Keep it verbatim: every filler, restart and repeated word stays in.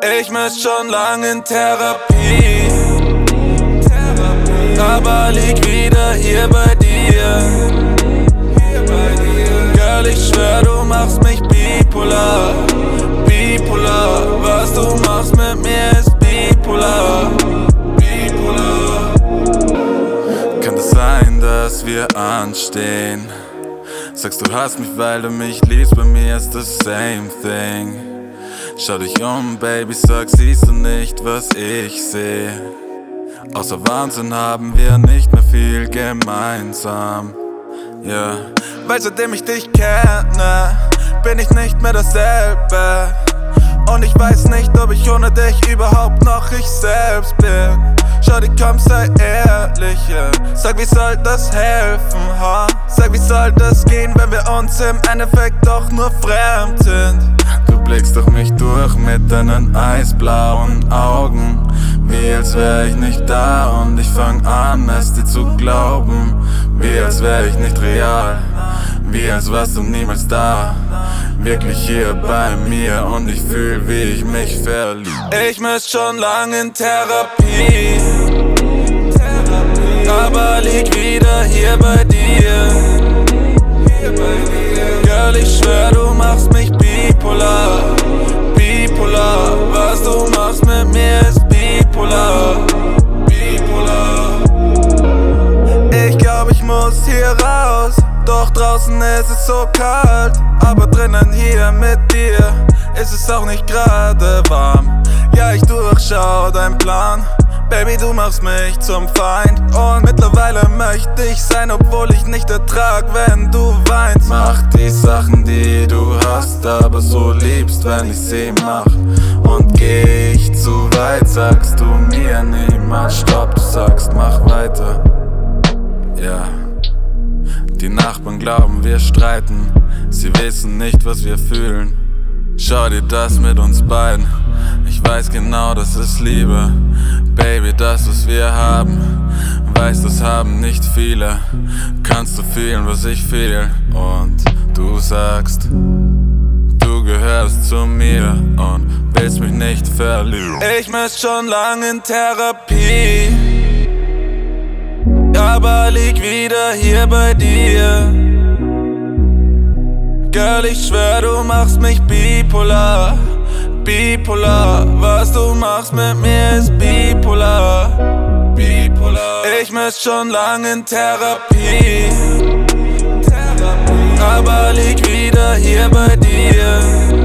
Ich müsst schon lang in Therapie, aber lieg wieder hier bei dir. Girl, ich schwör, du machst mich bipolar. Bipolar, was du machst mit mir ist bipolar. Bipolar. Kann es sein, dass wir anstehen? Sagst du hast mich, weil du mich liebst, bei mir ist das same thing. Schau dich um, Baby, sag, siehst du nicht, was ich seh? Außer Wahnsinn haben wir nicht mehr viel gemeinsam. Ja, yeah. Weil seitdem ich dich kenne, bin ich nicht mehr dasselbe. Und ich weiß nicht, ob ich ohne dich überhaupt noch ich selbst bin. Schau dir, komm, sei ehrlich, yeah. Sag, wie soll das helfen, ha? Sag, wie soll das gehen, wenn wir uns im Endeffekt doch nur fremd sind? Du blickst durch mich durch mit deinen eisblauen Augen, wie als wär ich nicht da, und ich fang an, es dir zu glauben. Wie als wär ich nicht real, wie als warst du niemals da. Wirklich hier bei mir und ich fühl, wie ich mich verlieb. Ich müsst schon lang in Therapie, aber lieg wieder hier bei dir. Girl, ich schwör, du machst mich bipolar. Bipolar, was du machst mit mir ist bipolar. Bipolar. Ich glaub, ich muss hier raus, doch draußen ist es so kalt. Aber drinnen hier mit dir ist es auch nicht gerade warm. Ja, ich durchschau dein Plan. Baby, du machst mich zum Feind. Und mittlerweile möchte ich sein, obwohl ich nicht ertrag, wenn du weinst. Mach die Sachen, die du hast, aber so liebst, wenn ich sie mach. Und geh ich zu weit, sagst du mir niemals stopp. Du sagst, mach weiter. Ja. Die Nachbarn glauben, wir streiten. Sie wissen nicht, was wir fühlen. Schau dir das mit uns beiden. Ich weiß genau, das ist Liebe. Baby, das, was wir haben, weiß, das haben nicht viele. Kannst du fühlen, was ich fühl? Und du sagst, du gehörst zu mir und willst mich nicht verlieren. Ich müsst schon lang in Therapie, aber lieg wieder hier bei dir. Girl, ich schwör, du machst mich bipolar. Bipolar, was du machst mit mir ist bipolar. Bipolar. Ich müsst schon lang in Therapie, aber lieg wieder hier bei dir.